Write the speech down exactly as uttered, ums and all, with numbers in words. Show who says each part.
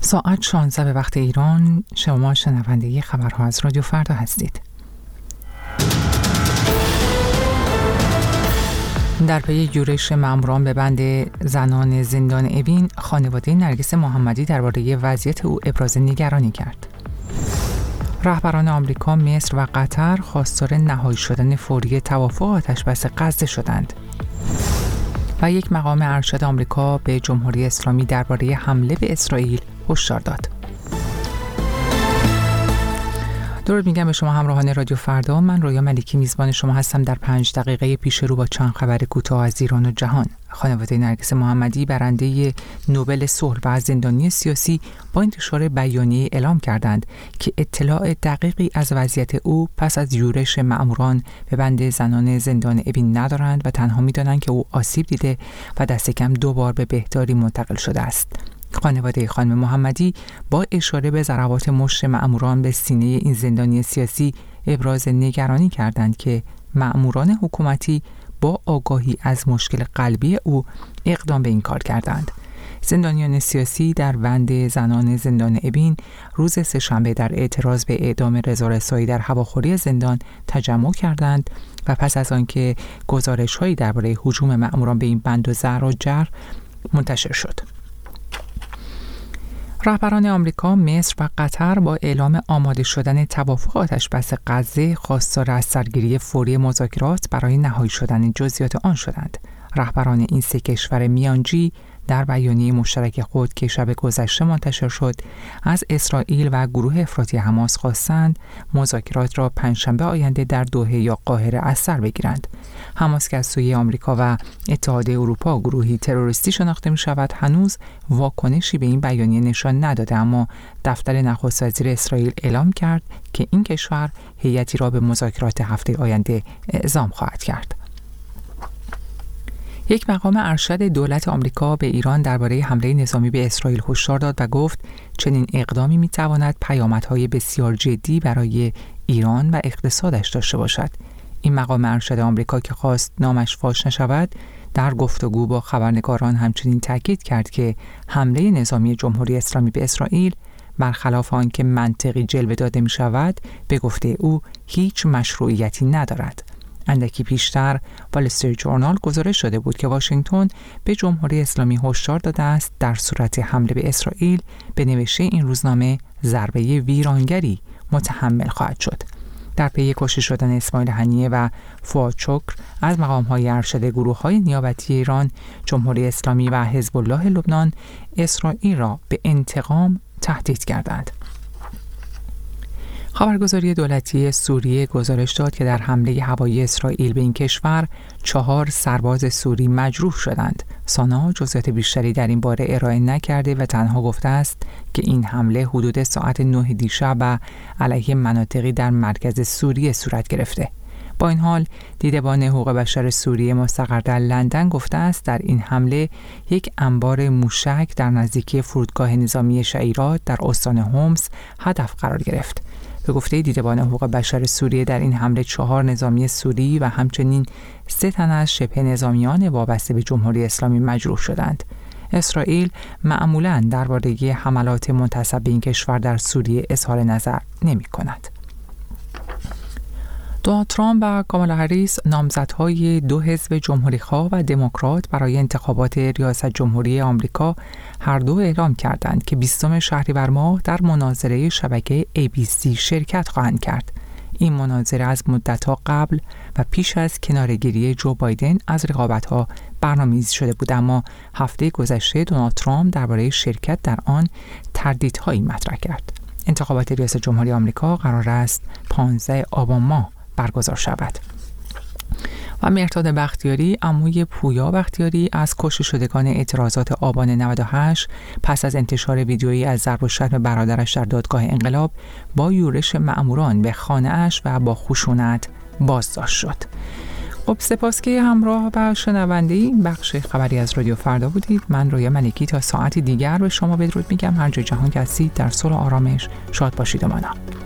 Speaker 1: ساعت شانزده به وقت ایران. شما شنونده خبرها از رادیو فردا هستید. در پی یورش ماموران به بند زنان زندان اوین، خانواده نرگس محمدی درباره وضعیت او ابراز نگرانی کرد. رهبران آمریکا، مصر و قطر خواستار نهایی شدن فوری توافق آتشبس غزه شدند. و یک مقام ارشد آمریکا به جمهوری اسلامی درباره حمله به اسرائیل هشدار داد. درود میگم به شما همراهان رادیو فردا. من رویا ملیکی میزبان شما هستم در پنج دقیقه پیش رو با چند خبر کوتاه از ایران و جهان. خانواده نرگس محمدی برنده نوبل صلح و زندانی سیاسی با انتشار بیانیه اعلام کردند که اطلاع دقیقی از وضعیت او پس از یورش مأموران به بند زنان زندان اوین ندارند و تنها می‌دانند که او آسیب دیده و دست کم دو بار به بهداری منتقل شده است. خانواده خانم محمدی با اشاره به ضربات مشت مأموران به سینه این زندانی سیاسی ابراز نگرانی کردند که مأموران حکومتی با آگاهی از مشکل قلبی او اقدام به این کار کردند. زندانیان سیاسی در بند زنان زندان اوین روز سه‌شنبه در اعتراض به اعدام رضا رسایی در هواخوری زندان تجمع کردند و پس از آنکه گزارش‌هایی درباره هجوم مأموران به این بند و زر و جر منتشر شد. رهبران آمریکا، مصر و قطر با اعلام آماده شدن توافق آتشبس غزه خواستار از سرگیری فوری مذاکرات برای نهایی شدن جزئیات آن شدند. رهبران این سه کشور میانجی در بیانیه مشترک خود که شب گذشته منتشر شد از اسرائیل و گروه افراطی حماس خواستند مذاکرات را پنجشنبه آینده در دوحه یا قاهره از سر بگیرند. حماس که از سوی آمریکا و اتحادیه اروپا گروهی تروریستی شناخته می شود هنوز واکنشی به این بیانیه نشان نداده، اما دفتر نخست وزیر اسرائیل اعلام کرد که این کشور هیئتی را به مذاکرات هفته آینده اعزام خواهد کرد. یک مقام ارشد دولت آمریکا به ایران درباره حمله نظامی به اسرائیل هشدار داد و گفت چنین اقدامی می‌تواند پیامدهای بسیار جدی برای ایران و اقتصادش داشته باشد. این مقام ارشد آمریکا که خواست نامش فاش نشود، در گفتگو با خبرنگاران همچنین تاکید کرد که حمله نظامی جمهوری اسلامی به اسرائیل برخلاف آنکه منطقی جلوه داده می‌شود، به گفته او هیچ مشروعیتی ندارد. اندکی پیشتر وال استریت جورنال گزارش شده بود که واشنگتن به جمهوری اسلامی هشدار داده است در صورت حمله به اسرائیل به نوشته این روزنامه ضربه ویرانگری متحمل خواهد شد. در پی کشته شدن اسماعیل هنیه و فؤاد شکر از مقام‌های ارشد گروه‌های نیابتی ایران، جمهوری اسلامی و حزب الله لبنان اسرائیل را به انتقام تهدید کردند. خبرگزاری دولتی سوریه گزارش داد که در حمله هوایی اسرائیل به این کشور چهار سرباز سوری مجروح شدند. سانا جزئیات بیشتری در این باره ارائه نکرده و تنها گفته است که این حمله حدود ساعت نه دیشب و علیه مناطقی در مرکز سوریه صورت گرفته. با این حال دیدبان حقوق بشر سوریه مستقر در لندن گفته است در این حمله یک انبار موشک در نزدیکی فرودگاه نظامی شعیرات در استان هومس هدف قرار گرفت. به گفته دیدبان حقوق بشر سوریه در این حمله چهار نظامی سوری و همچنین سه تن از شبه نظامیان وابسته به جمهوری اسلامی مجروح شدند. اسرائیل معمولاً درباره حملات منتسب به این کشور در سوریه اظهار نظر نمی کند. دونالد ترامپ و کامالا هریس نامزدهای دو حزب جمهوری‌خواه و دموکرات برای انتخابات ریاست جمهوری آمریکا هر دو اعلام کردند که بیستم شهریور ماه در مناظره شبکه ای بی سی شرکت خواهند کرد. این مناظره از مدت‌ها قبل و پیش از کناره‌گیری جو بایدن از رقابت‌ها برنامه‌ریزی شده بود، اما هفته گذشته دونالد ترامپ درباره شرکت در آن تردیدهایی مطرح کرد. انتخابات ریاست جمهوری آمریکا قرار است پانزده آبان ماه برگزار شود. و مهرداد بختیاری، عموی پویا بختیاری، از کشته شدگان اعتراضات آبان نود و هشت پس از انتشار ویدیویی از ضرب و شتم برادرش در دادگاه انقلاب با یورش مأموران به خانه‌اش و با خشونت بازداشت شد. خب سپاس که همراه و شنونده این بخش خبری از رادیو فردا بودید. من رویا ملیکی تا ساعتی دیگر به شما بدرود میگم. هر جای جهان که هستید در صلح و آرامش شاد باشید و مانا.